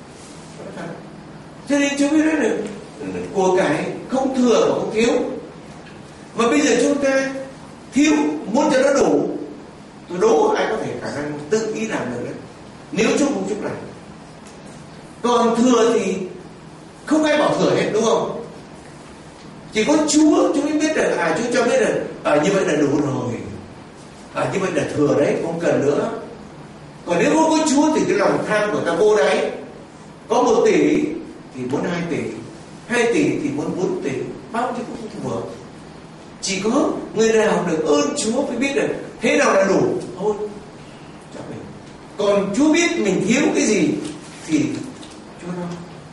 Cho nên chúng biết đấy là của cải không thừa và không thiếu. Mà bây giờ chúng ta thiếu, muốn cho nó đủ, tôi đố ai có thể khả năng tự ý làm được đấy, nếu chúng không chúc làm. Còn thừa thì không ai bảo thừa hết, đúng không? Chỉ có Chúa mới biết được, Chúa cho biết được như vậy là đủ rồi, như vậy là thừa đấy, không cần nữa. Còn nếu không có Chúa thì cái lòng tham của ta vô đáy. Có 1 tỷ thì muốn 2 tỷ, 2 tỷ thì muốn 4 tỷ, bao nhiêu cũng không vừa. Chỉ có người nào được ơn Chúa mới biết được thế nào là đủ thôi cho mình. Còn Chúa biết mình thiếu cái gì thì Chúa lo.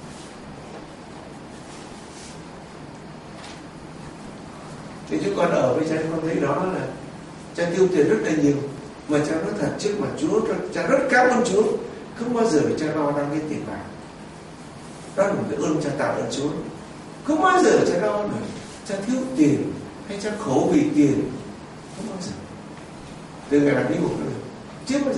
Thì chúng con ở với cha, con thấy đó là cha tiêu tiền rất là nhiều, mà cha nói thật trước mặt Chúa, cha rất cảm ơn Chúa, không bao giờ cha lo đang cái tiền bạc. Đó là một cái ơn cha tạo ơn Chúa. Không bao giờ cha lo là cha thiếu tiền hay cha khổ vì tiền, không bao giờ. Từ ngày làm bí mục đó, chưa bao giờ.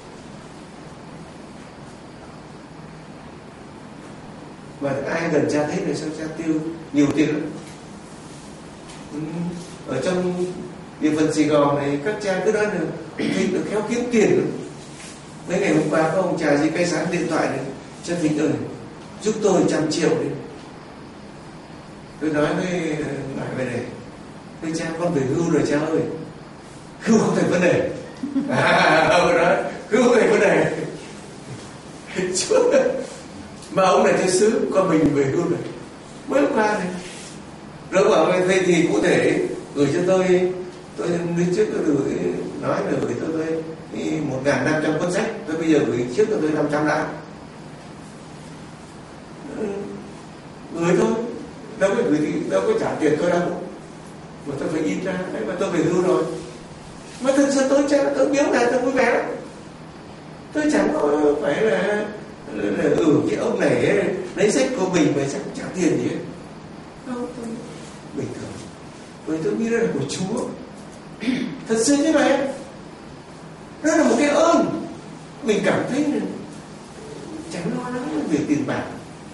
Mà ai gần cha thấy là sao cha tiêu nhiều tiền lắm. Ở trong địa phận Sài Gòn này, các cha cứ nói là Thịnh được khéo kiếm tiền lắm. Mấy ngày hôm qua có ông trà gì cây sáng điện thoại này, cha Thịnh ơi giúp tôi 100 triệu đi. Tôi nói với ngài về này, với cha con về hưu rồi cha ơi. Hưu không thành vấn đề. Ông nói hưu không thành vấn đề. Mà ông này thiên sứ, con mình về hưu rồi. Mới hôm qua này. Rồi bảo vậy thì cụ thể gửi cho tôi đi trước tôi gửi, nói là gửi cho tôi 1.500 cuốn sách. Tôi bây giờ gửi trước cho tôi 500 đã. Gửi thôi, đâu có gửi thì đâu có trả tiền tôi đâu, mà tôi phải in ra đấy, mà tôi về hưu rồi. Mà thực sự tôi biếu là tôi vui vẻ lắm. Tôi chẳng có phải là cái ông này ấy, lấy sách của mình mà chẳng trả tiền gì hết. Không, tôi bình thường, bởi tôi nghĩ đó là của Chúa. Thật sự như vậy, đó là một cái ơn. Mình cảm thấy là chẳng lo lắng về tiền bạc,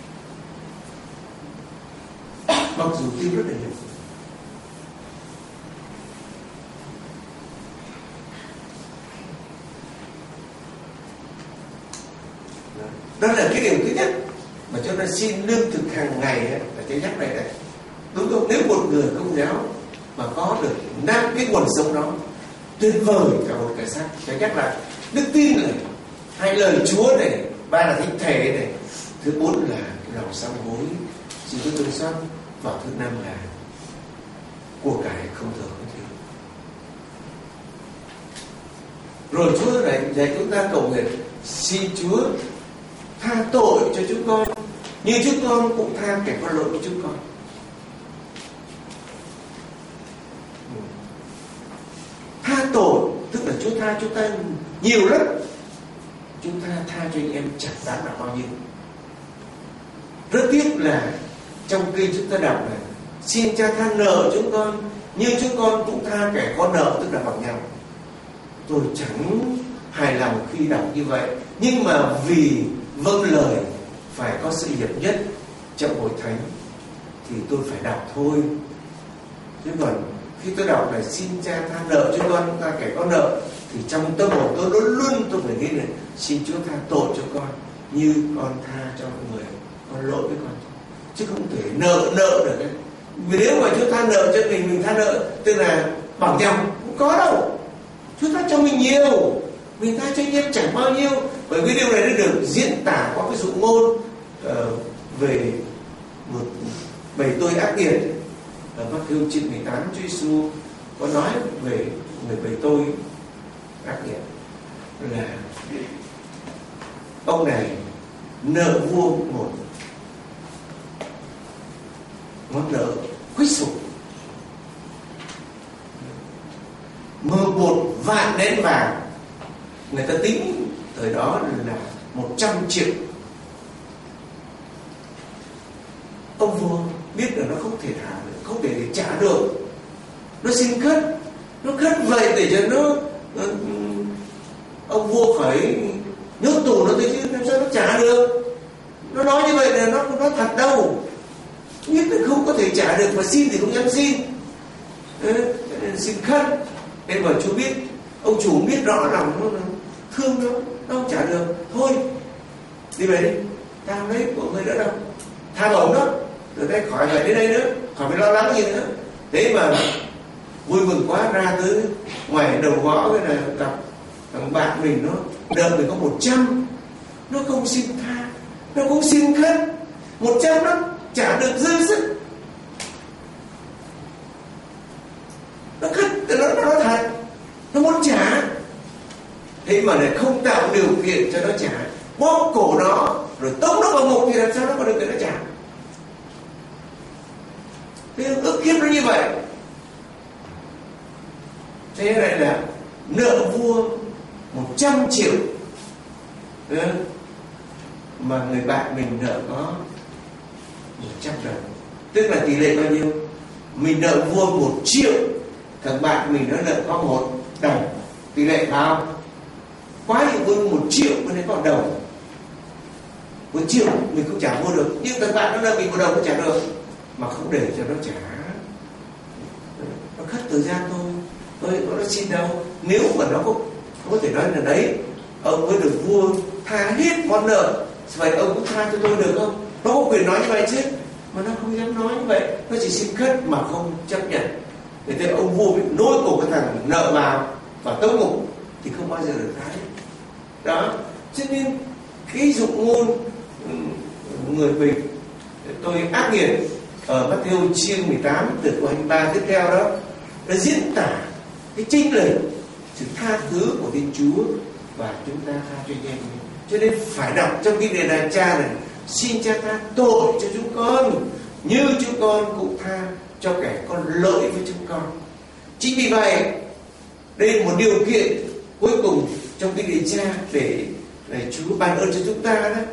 mặc dù tiêu rất là nhiều. Đó là cái điều thứ nhất mà chúng ta xin lương thực hàng ngày ấy, là cái nhắc này đấy. Đúng không? Nếu một người Công giáo mà có được 5 cái nguồn sống đó, tuyệt vời cả một cái xác. Cái nhắc lại đức tin này, 2 lời Chúa này, 3 là thánh thể này, thứ 4 là lòng sám hối, xin Chúa thương xót, và thứ 5 là của cải không thừa không thiếu. Rồi Chúa này dạy chúng ta cầu nguyện, xin Chúa tha tội cho chúng con như chúng con cũng tha kẻ có lỗi của chúng con. Tha tội tức là Chúa tha chúng ta nhiều lắm. Chúng ta tha cho anh em chẳng đáng là bao nhiêu. Rất tiếc là trong kinh chúng ta đọc là xin Cha tha nợ chúng con như chúng con cũng tha kẻ có nợ, tức là bằng nhau. Tôi chẳng hài lòng khi đọc như vậy, nhưng mà vì vâng lời phải có sự hiệp nhất trong hội thánh thì tôi phải đọc thôi. Chứ còn khi tôi đọc là xin Cha tha nợ cho con ta kẻ có nợ, thì trong tâm hồn tôi luôn luôn tôi phải nghĩ là xin Chúa tha tội cho con như con tha cho người con lỗi với con, chứ không thể nợ được đấy. Vì nếu mà Chúa tha nợ cho mình tha nợ tức là bằng nhau, không có đâu. Chúa tha cho mình nhiều, mình tha cho anh em chẳng bao nhiêu. Bởi vì điều này nó được diễn tả qua cái dụ ngôn về một bầy tôi ác nghiệt. Ở Matthew chương 18, Chúa Giêsu có nói về người bầy tôi ác nghiệt là ông này nợ vua một món nợ khuếch sục. Mơ 1.000.000 nén vàng, người ta tính thời đó là 100 triệu. Ông vua biết là nó không thể thả được, không thể trả được, nó xin khất, nó khất vậy để cho nó ông vua phải nhốt tù nó tới chứ làm sao nó trả được. Nó nói như vậy là nó thật đâu, biết là không có thể trả được, mà xin thì không dám xin. Xin khất. Nên mà chú biết, ông chủ biết rõ lòng nó thương nó không trả được, thôi đi về đi, tao lấy của người nữa đâu, tha bổng đó, từ đây khỏi về đến đây nữa, khỏi phải lo lắng gì nữa. Thế mà vui mừng quá, ra tới ngoài đầu ngõ cái là gặp thằng bạn mình, nó nợ mình có 100, nó không xin tha, nó cũng xin khất. 100 nó trả được dư sức, nó khất, nó nói thật, nó muốn trả. Thế mà lại không tạo điều kiện cho nó trả, bóp cổ nó rồi tống nó vào ngục thì làm sao nó có được để nó trả. Thế ức hiếp nó như vậy. Thế lại là nợ vua 100 triệu, mà người bạn mình nợ có 100 đồng, tức là tỷ lệ bao nhiêu? Mình nợ vua 1 triệu, thằng bạn mình nó nợ có 1 đồng, tỷ lệ phải không? Quá thì vua 1 triệu mới thấy có đồng. 1 triệu mình không trả mua được, nhưng thằng bạn nó nợ mình 1 đồng nó trả được, mà không để cho nó trả. Nó khất thời gian thôi, nó xin đâu. Nếu mà nó có thể nói là đấy, ông mới được vua tha hết món nợ, vậy ông cũng tha cho tôi được không? Nó có quyền nói như vậy chứ, mà nó không dám nói như vậy, nó chỉ xin khất mà không chấp nhận. Để thế ông vua bị nối cổ cái thằng nợ vào tống ngục thì không bao giờ được tha hết. Đó, cho nên cái dụng ngôn người mình tôi ác nghiệt ở Matthew chương 18 từ câu 23 tiếp theo đó, nó diễn tả cái chênh lệch sự tha thứ của Thiên Chúa và chúng ta tha cho anh em. Cho nên phải đọc trong kinh điển này: Cha này, xin Cha tha tội cho chúng con như chúng con cũng tha cho kẻ có lỗi với chúng con. Chính vì vậy đây là một điều kiện cuối cùng trong kinh điển Cha để Chúa ban ơn cho chúng ta đó.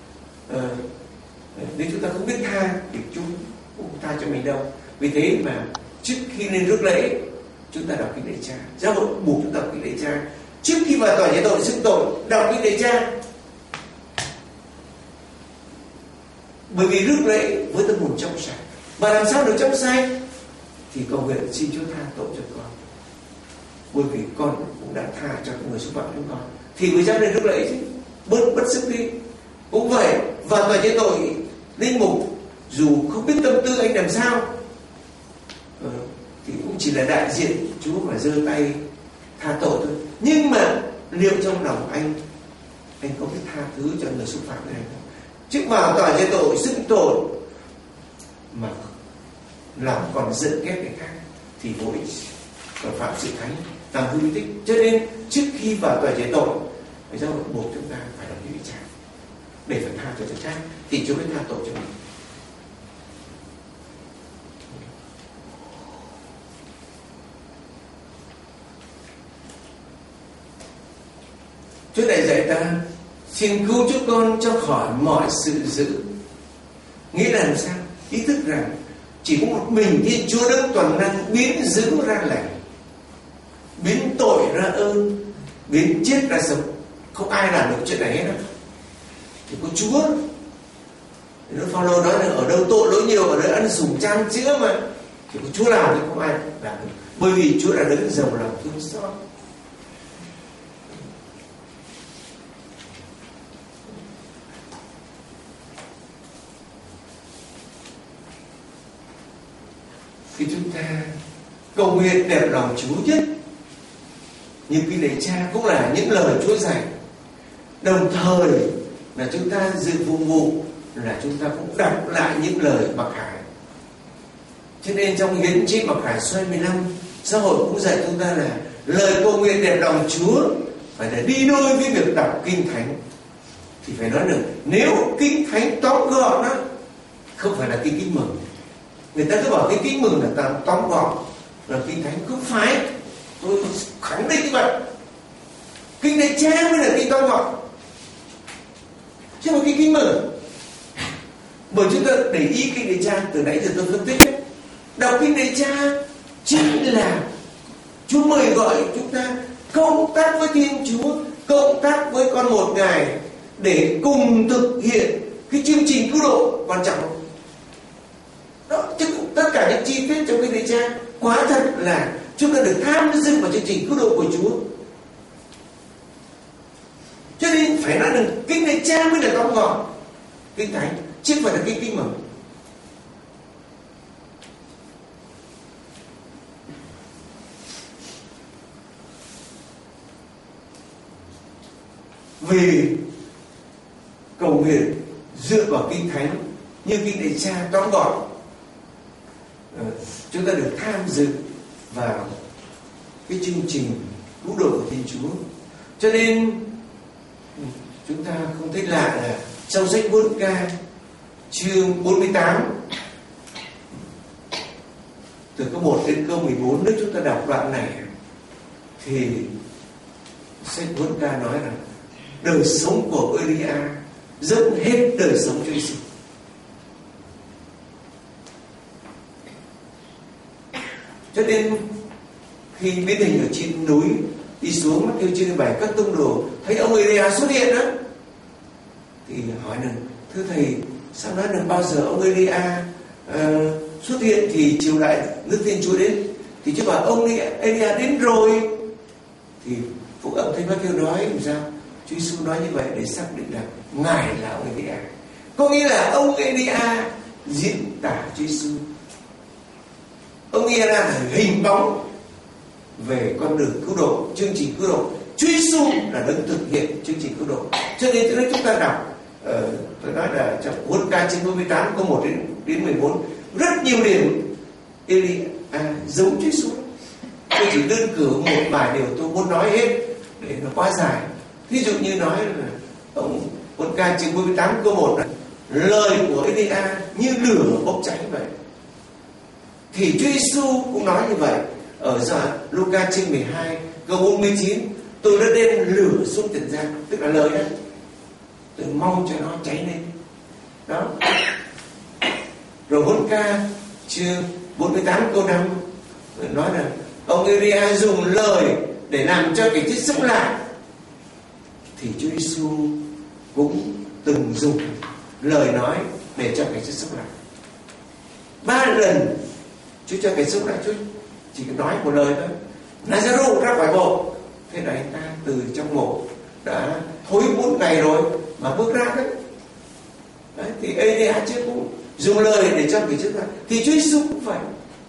Nếu chúng ta không biết tha thì Chúa cũng tha cho mình đâu. Vì thế mà trước khi lên rước lễ chúng ta đọc kinh điển Cha. Giáo hội buộc chúng ta đọc kinh điển Cha. Trước khi vào tòa giải tội xưng tội, đọc kinh điển Cha. Bởi vì rước lễ với tâm hồn trong sạch. Và làm sao được trong sạch? Thì cầu nguyện xin Chúa tha tội cho con. Bởi vì con cũng đã tha cho người xúc phạm chúng con, thì mới dám lên rước lễ chứ. Bớt bất sức đi. Cũng vậy, vào tòa giải tội linh mục dù không biết tâm tư anh làm sao, thì cũng chỉ là đại diện Chúa mà giơ tay tha tội thôi. Nhưng mà liệu trong lòng anh có biết tha thứ cho người xúc phạm này không? Chứ vào tòa giải tội xưng tội mà lòng còn giận ghét người khác thì vô ích, còn phạm sự thánh, làm hư tích. Cho nên trước khi vào tòa giải tội, giáo hội buộc chúng ta phải đọc kinh điển Cha để phải tha cho người khác, thì Chúa mới tha tội cho mình. Chúa đã dạy ta: xin cứu chúng con cho khỏi mọi sự dữ. Nghĩa là làm sao? Ý thức rằng chỉ có một mình Thiên Chúa Đấng toàn năng biến dữ ra lành, biến tội ra ơn, biến chết ra sống. Không ai làm được chuyện này hết. Chỉ có Chúa. Đức Phao-lô nói là ở đâu tội lỗi nhiều, ở đây ăn sủng chan chữa mà. Chỉ có Chúa làm thì không ai làm được. Bởi vì Chúa đã đứng giàu lòng thương xót. Khi chúng ta cầu nguyện đẹp lòng Chúa nhất, như kinh điển Cha cũng là những lời Chúa dạy. Đồng thời là chúng ta dự phục vụ là chúng ta cũng đọc lại những lời Mặc Khải. Cho nên trong hiến chí Mặc Khải xoay 15, giáo hội cũng dạy chúng ta là lời cầu nguyện đẹp lòng Chúa phải là đi đôi với việc đọc kinh thánh. Thì phải nói được, nếu kinh thánh tóm gọn đó không phải là kinh mừng, Người ta cứ bảo cái Kinh Mừng là tóm gọn là Kinh Thánh. Không phải, tôi khẳng định như vậy. Kinh Đại Cha mới là Kinh tóm gọn, chứ không phải Kinh Mừng. Bởi chúng ta để ý Kinh Đại Cha, từ nãy giờ tôi phân tích ấy, đọc Kinh Đại Cha chính là Chúa mời gọi chúng ta cộng tác với Thiên Chúa, cộng tác với con một Ngài để cùng thực hiện cái chương trình cứu độ quan trọng đó. Chứ tất cả những chi tiết trong Kinh Đại Cha quả thật là chúng ta được tham dự vào chương trình cứu độ của Chúa. Cho nên phải nói rằng Kinh Đại Cha mới là tóm gọn Kinh Thánh, chứ không phải là Kinh Mừng. Vì cầu nguyện dựa vào Kinh Thánh như Kinh Đại Cha tóm gọn, chúng ta được tham dự vào cái chương trình cứu độ của Thiên Chúa. Cho nên chúng ta không thấy lạ là trong sách Huân Ca chương 48 từ câu 1 đến câu 14, nếu chúng ta đọc đoạn này thì sách Huân Ca nói rằng đời sống của Elia dâng hết đời sống cho Giêsu. Cho nên khi biến hình ở trên núi đi xuống Mát-thi-êu chương 7, các tông đồ thấy ông Elia xuất hiện đó thì hỏi rằng: thưa thầy, sao nói rằng bao giờ ông Elia xuất hiện thì triều đại nước Thiên Chúa đến? Thì chứ bảo ông Elia đến rồi. Thì Phúc Âm Thánh Mát-thi-êu nói làm sao? Chúa Giêsu nói như vậy để xác định là Ngài là ông Elia. Có nghĩa là ông Elia diễn tả Chúa Giêsu. Ông Elia là hình bóng về con đường cứu độ, chương trình cứu độ. Chúa Giêsu là đấng thực hiện chương trình cứu độ. Cho nên chúng ta đọc, tôi nói là trong Huân Ca chương 48 câu 1 đến 14, rất nhiều điểm Elia giống Chúa Giêsu. Tôi chỉ đơn cử một vài điều tôi muốn nói hết để nó quá dài. Ví dụ như nói là ông Huân Ca chương 48 câu 1 là lời của Elia như lửa bốc cháy vậy. Thì Chúa Giêsu cũng nói như vậy ở Luca chương 12 câu 49, tôi đã đem lửa xuống Tiền Giang, tức là lời đó, tôi mong cho nó cháy lên đó. Rồi Huân Ca chương 48 câu 5 nói là ông Elia dùng lời để làm cho cái chết sống lại. Thì Chúa Giêsu cũng từng dùng lời nói để cho cái chết sống lại. 3 lần Chúa cho cái sống lại, Chúa chỉ nói một lời thôi: Lazarus ra khỏi mộ. Thế là anh ta từ trong mộ đã thối 4 ngày rồi mà bước ra đấy. Thì Elia chứ cũng dùng lời để cho cái chết lại. Thì Chúa Giêsu cũng vậy.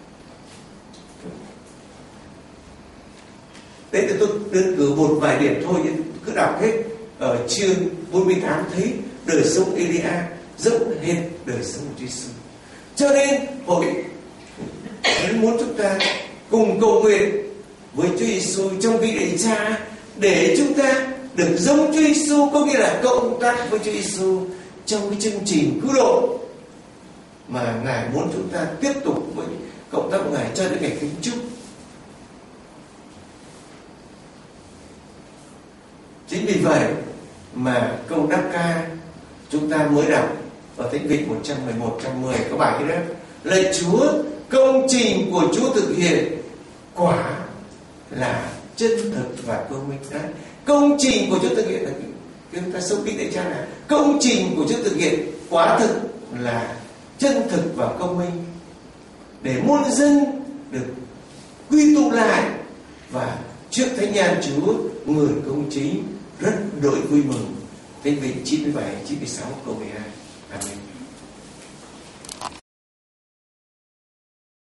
Đấy thì tôi đơn cử một vài điểm thôi, cứ đọc hết ở chương 48 thấy đời sống Elia giống hết đời sống của Chúa Giêsu. Cho nên hội muốn chúng ta cùng cầu nguyện với Chúa Giêsu trong Kinh Đại Cha để chúng ta được giống Chúa Giêsu, có nghĩa là cộng tác với Chúa Giêsu trong cái chương trình cứu độ mà Ngài muốn chúng ta tiếp tục với cộng tác của Ngài cho đến ngày kính chúc. Chính vì vậy mà câu đáp ca chúng ta mới đọc ở Thánh Vịnh 111, 110 có bài đó: lạy Chúa, công trình của Chúa thực hiện quả là chân thực và công minh. Đấy, công trình của Chúa thực hiện là chúng ta sống Kinh Đại Cha là công trình của Chúa thực hiện quả thực là chân thực và công minh, để muôn dân được quy tụ lại và trước thánh nhan Chúa, người công chính rất đội vui mừng. Thánh Vịnh 97, 96 câu 12. Amen.